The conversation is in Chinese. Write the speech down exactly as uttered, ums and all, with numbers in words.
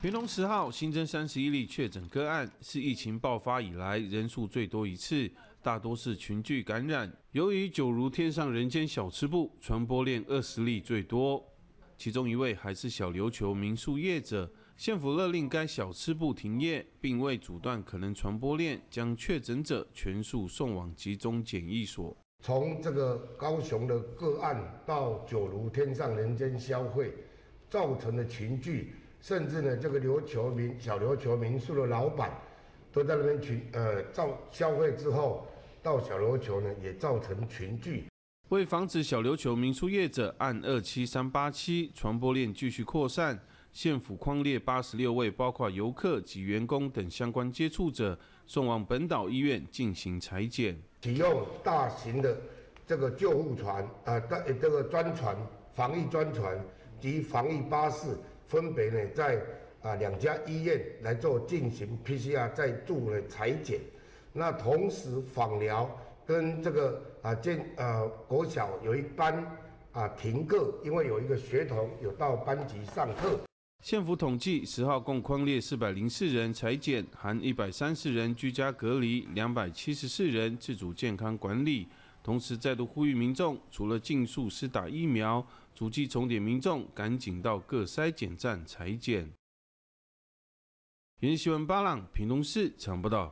屏东十号新增三十一例确诊个案，是疫情爆发以来人数最多一次，大多是群聚感染。由于九如天上人间小吃部传播链二十例最多，其中一位还是小琉球民宿业者。县府勒令该小吃部停业，并为阻断可能传播链，将确诊者全数送往集中检疫所。 从这个高雄的个案到九如天上人间消费，造成的群聚。 甚至呢，这个琉球民小琉球民宿的老板都在那边群呃造消费之后，到小琉球呢也造成群聚。 为防止小琉球民宿业者按二七三八七传播链继续扩散，县府匡列八十六位包括游客及员工等相关接触者，送往本岛医院进行采检。 启用大型的这个救护船啊，大、呃、这个专船、防疫专船及防疫巴士。 分别呢，在啊两家医院来做进行 P C R 再做的采检，那同时访疗跟这个啊建呃国小有一班啊停课，因为有一个学童有到班级上课。 县府统计，十号共匡列四百零四人采检，含一百三十人居家隔离，两百七十四人自主健康管理。 同时，再度呼吁民众，除了尽速施打疫苗，足迹重点民众赶紧到各筛检站采检。延新闻巴朗屏东市常报道。